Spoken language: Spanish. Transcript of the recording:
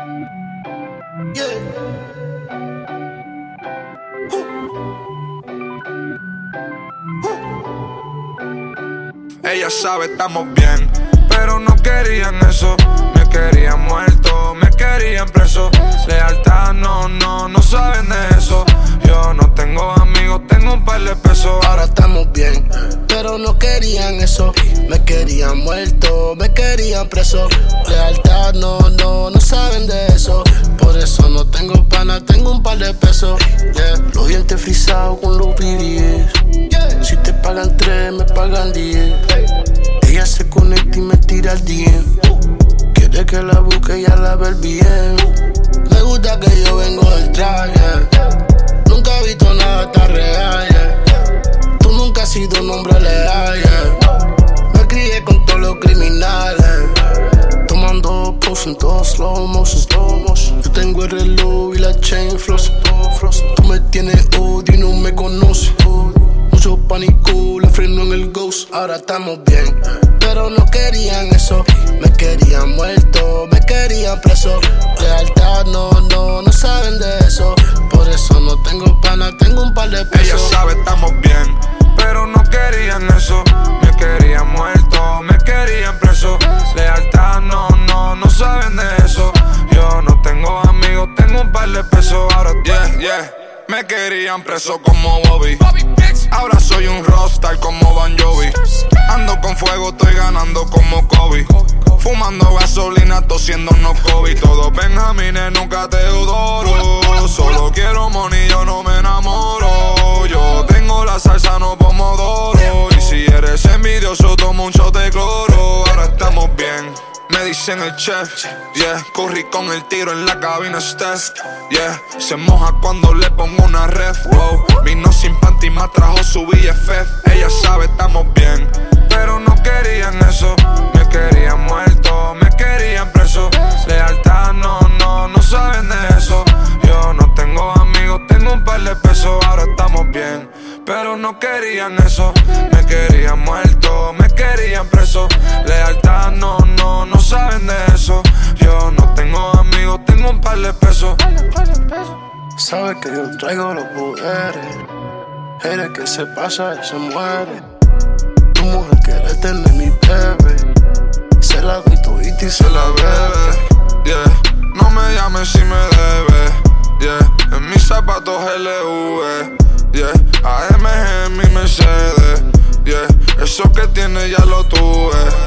Yeah. Ella sabe, estamos bien, pero no querían eso. Me querían muerto, me querían preso. Lealtad, no saben de eso. Yo no tengo amigos, tengo un par de pesos. Ahora estamos bien, pero no querían eso. Me querían muerto, me querían preso. Lealtad, no saben de eso. Por eso no tengo pana, tengo un par de pesos. Yeah. Los dientes frisados con los BDS. Si te pagan 3, me pagan 10. Ella se conecta y me tira al DM. Quiere que la busque y ya la ve bien. Me gusta que yo vengo del traje. Nunca he visto nada tan real, yeah. Tú nunca has sido un hombre leal, yeah. Me crié con todos los criminales. Tomando posts en todo slow motion. Yo tengo el reloj y la chain floss. Tú me tienes odio y no me conoces. Mucho pánico, le freno en el ghost. Ahora estamos bien, pero no querían eso. Me querían muerto, me querían preso. Lealtad, no saben de eso. Por eso no tengo pana, tengo un par de pesos. Ella sabe, estamos bien, pero no querían eso. Me querían muerto, me querían preso. Lealtad, no saben de eso. Yo no tengo amigos, tengo un par de pesos. Ahora, yeah. Me querían preso como Bobby. Ahora soy un rockstar como Bon Jovi. Ando con fuego, estoy ganando como Kobe. Fumando gasolina, tosiendo no COVID. Todos Benjamines, nunca Teodoro. Solo quiero money, yo no me enamoro. Yo tengo la salsa, no pomodoro. Y si eres envidioso, toma un shot de cloro. Ahora estamos bien, me dicen el chef, yeah. Curry con el tiro en la cabina Steph, yeah. Se moja cuando le pongo una ref, wow. Vino sin panty, más trajo su BFF. Ella sabe, estamos bien, pero no querían eso. Me querían muerto, me querían preso. Lealtad, no saben de eso. Yo no tengo amigos, tengo un par de pesos. Ahora estamos bien, pero no querían eso. Me querían muerto, me querían preso. Lealtad, no saben de eso. Yo no tengo amigos, tengo un par de pesos. Sabes que yo traigo los poderes. Eres que se pasa y se muere. Tu mujer quiere tener mi bebé. Se la doy todita y se la bebe. Yeah, no me llames si me debes. Yeah, en mis zapatos LV. Yeah, AMG en mi Mercedes. Yeah, eso que tiene ya lo tuve.